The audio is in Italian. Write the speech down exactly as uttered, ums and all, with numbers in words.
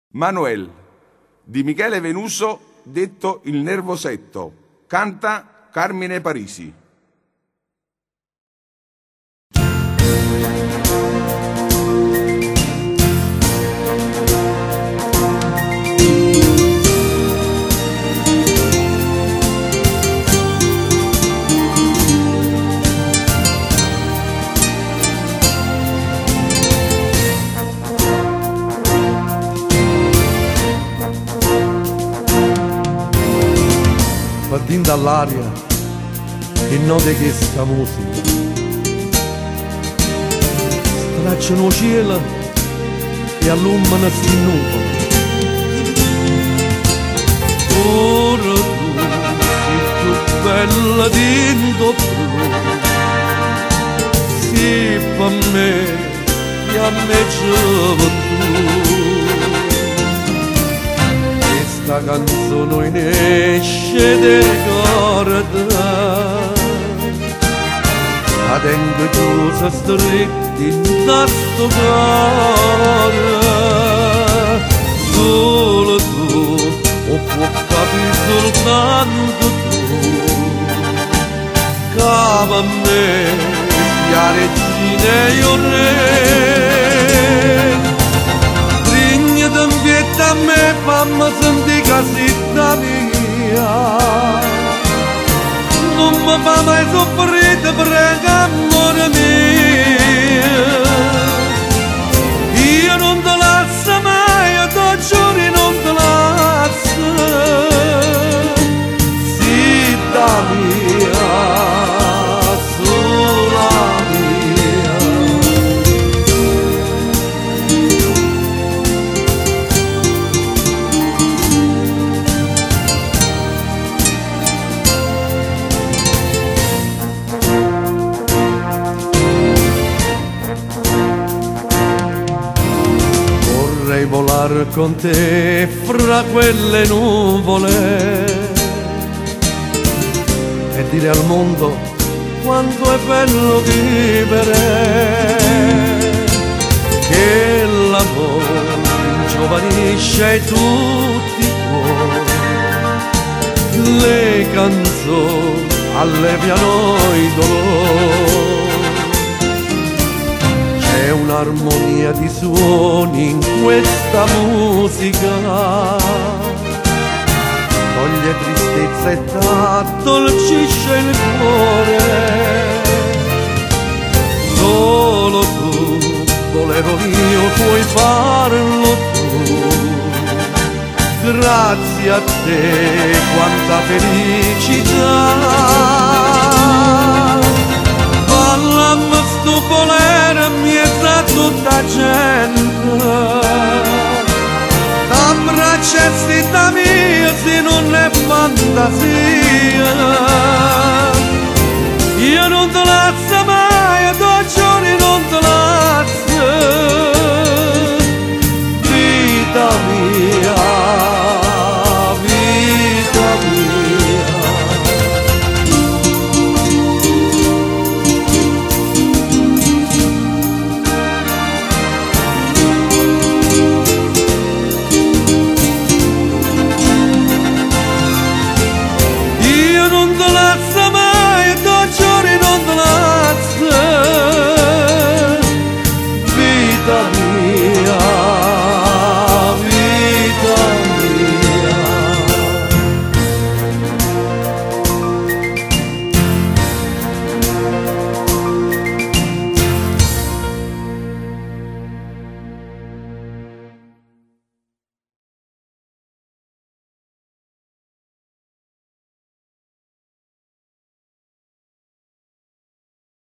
Manuel di Michele Venuso, detto il Nervosetto, canta Carmine Parisi. Partendo dall'aria che note che sta musica stracciano il cielo e allumano sti nuvole. Ora tu sei più bella dentro blu, sì per me e a me gioventù. Questa canzone ne esce del cuore la tengo chiusa stretta in questo cuore. Solo tu, o può capire soltanto tu, che a me sia regina e io re. Rigna d'ambietta a me, fammi sentire casetta mia. Non mi fa mai soffrire, prego amore mio. Io non te lascio mai, io ti giuro non te lascio. Zitta mia, sola mia. Vorrei volare con te fra quelle nuvole e dire al mondo quanto è bello vivere, che l'amore ingiovanisce tutti i cuori, le canzoni alleviano i dolori. C'è un'armonia di suoni in questa musica, toglie tristezza e t'addolcisce il cuore. Solo tu, volevo io, puoi farlo tu. Grazie a te, quanta felicità. Ballammo sto volere in mezzo a tutta gente, t'abbraccia e zitta mia se non è fantasia. Io non te lascio